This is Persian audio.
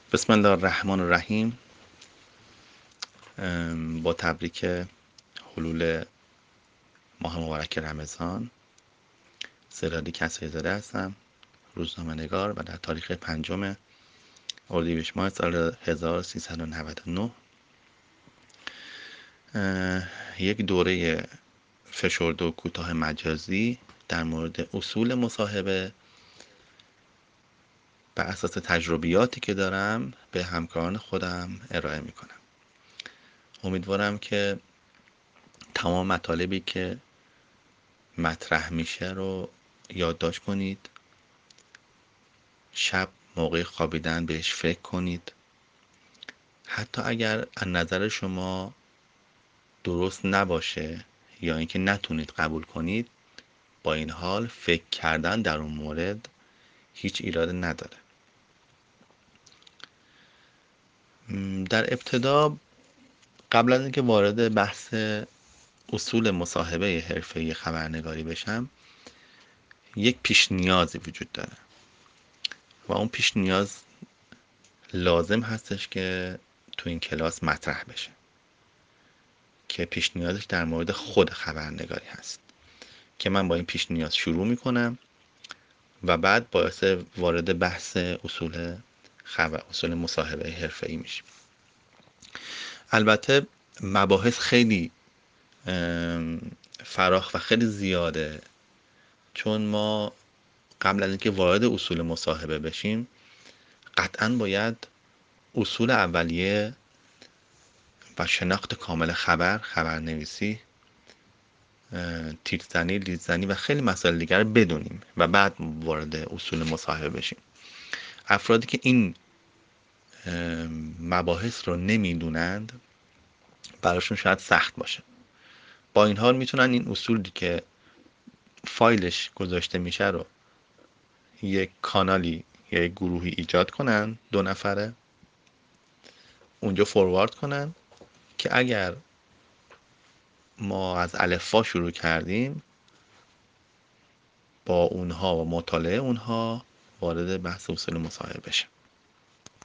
بسم الله الرحمن الرحیم. با تبریک حلول ماه مبارک رمضان، سرالی کسری زاده هستم، روزنامه نگار و در تاریخ 5 اردیبهشت ماه سال 1399 یک دوره فشرده و کوتاه مجازی در مورد اصول مصاحبه بر اساس تجربیاتی که دارم به همکاران خودم ارائه میکنم. امیدوارم که تمام مطالبی که مطرح میشه رو یادداشت کنید، شب موقع خوابیدن بهش فکر کنید. حتی اگر از نظر شما درست نباشه یا اینکه نتونید قبول کنید، با این حال فکر کردن در اون مورد هیچ ایراد نداره. در ابتدا قبل از اینکه وارد بحث اصول مصاحبه حرفه‌ای خبرنگاری بشم، یک پیش نیازی وجود داره و اون پیش نیاز لازم هستش که تو این کلاس مطرح بشه، که پیش نیازش در مورد خود خبرنگاری هست که من با این پیش نیاز شروع میکنم و بعد باعث وارد بحث اصول مصاحبه حرفه‌ای میشیم. البته مباحث خیلی فراخ و خیلی زیاده، چون ما قبل از اینکه وارد اصول مصاحبه بشیم قطعا باید اصول اولیه و شناخت کامل خبرنویسی، تیرزنی، لیدزنی و خیلی مسائل دیگر رو بدونیم و بعد وارد اصول مصاحبه بشیم. افرادی که این مباحث رو نمیدونند براشون شاید سخت باشه. با این حال میتونن این اصولی که فایلش گذاشته میشه رو یک کانالی یا یک گروهی ایجاد کنن، 2 نفره، اونجا فوروارد کنن که اگر ما از الفبا شروع کردیم با اونها و مطالعه اونها وارد بحث اصول مصاحبه بشه.